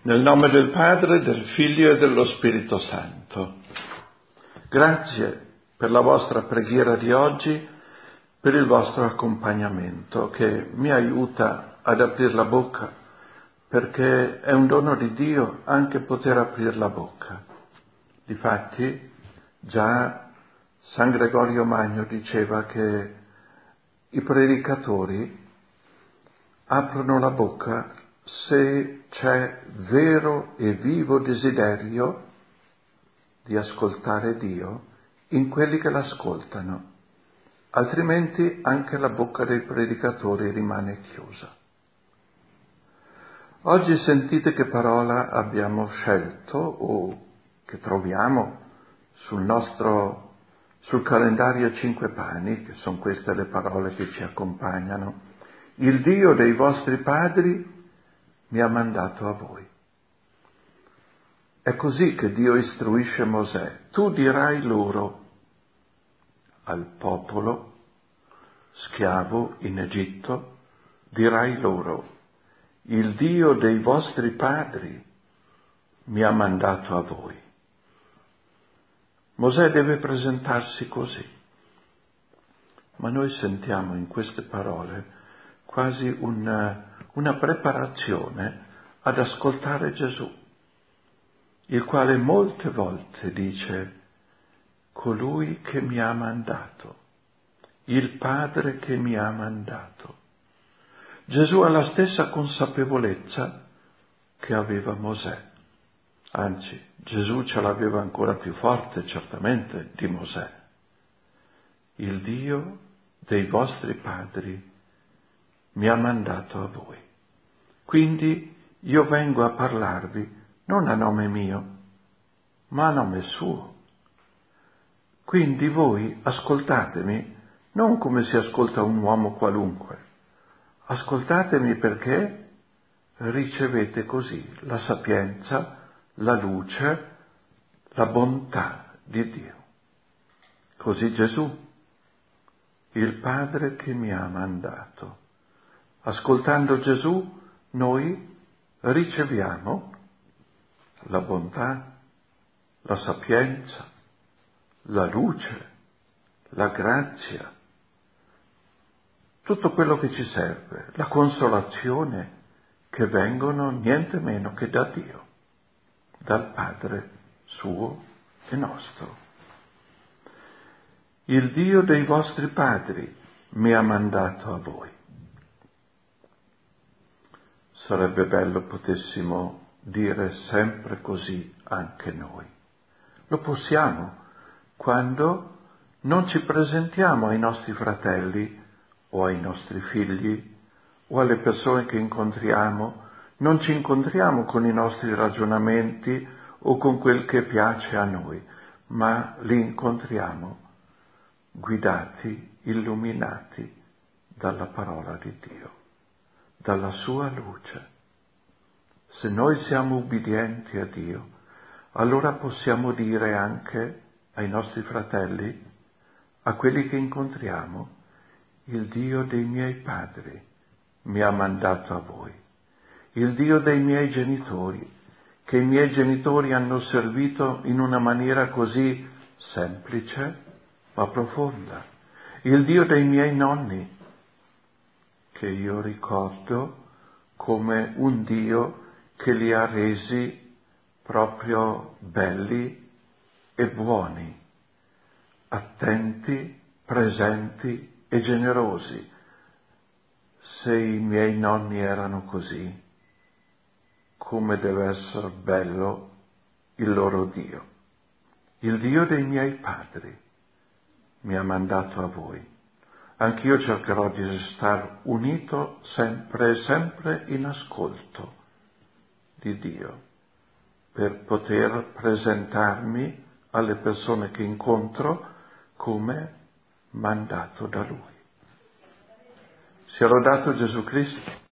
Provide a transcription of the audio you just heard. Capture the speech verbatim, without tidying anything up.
Nel nome del Padre, del Figlio e dello Spirito Santo. Grazie per la vostra preghiera di oggi, per il vostro accompagnamento che mi aiuta ad aprire la bocca, perché è un dono di Dio anche poter aprire la bocca. Difatti, già San Gregorio Magno diceva che i predicatori aprono la bocca se c'è vero e vivo desiderio di ascoltare Dio in quelli che l'ascoltano, altrimenti anche la bocca dei predicatori rimane chiusa. Oggi sentite che parola abbiamo scelto o che troviamo sul nostro, sul calendario Cinque Pani, che sono queste le parole che ci accompagnano. Il Dio dei vostri padri mi ha mandato a voi. È così che Dio istruisce Mosè. Tu dirai loro, al popolo schiavo in Egitto, dirai loro, il Dio dei vostri padri mi ha mandato a voi. Mosè deve presentarsi così. Ma noi sentiamo in queste parole quasi una, una preparazione ad ascoltare Gesù, il quale molte volte dice, colui che mi ha mandato, il Padre che mi ha mandato. Gesù ha la stessa consapevolezza che aveva Mosè, anzi Gesù ce l'aveva ancora più forte certamente di Mosè. Il Dio dei vostri padri mi ha mandato a voi. Quindi io vengo a parlarvi non a nome mio, ma a nome suo. Quindi voi ascoltatemi non come si ascolta un uomo qualunque. Ascoltatemi perché ricevete così la sapienza, la luce, la bontà di Dio. Così Gesù, il Padre che mi ha mandato. Ascoltando Gesù, noi riceviamo la bontà, la sapienza, la luce, la grazia, tutto quello che ci serve, la consolazione che vengono niente meno che da Dio, dal Padre suo e nostro. Il Dio dei vostri padri mi ha mandato a voi. Sarebbe bello potessimo dire sempre così anche noi. Lo possiamo quando non ci presentiamo ai nostri fratelli o ai nostri figli o alle persone che incontriamo, non ci incontriamo con i nostri ragionamenti o con quel che piace a noi, ma li incontriamo guidati, illuminati dalla parola di Dio, dalla sua luce. Se noi siamo ubbidienti a Dio, allora possiamo dire anche ai nostri fratelli, a quelli che incontriamo, il Dio dei miei padri mi ha mandato a voi, il Dio dei miei genitori, che i miei genitori hanno servito in una maniera così semplice ma profonda, il Dio dei miei nonni, che io ricordo come un Dio che li ha resi proprio belli e buoni, attenti, presenti e generosi. Se i miei nonni erano così, come deve essere bello il loro Dio. Il Dio dei miei padri mi ha mandato a voi. Anch'io cercherò di stare unito sempre e sempre in ascolto di Dio, per poter presentarmi alle persone che incontro come mandato da Lui. Sia lodato Gesù Cristo.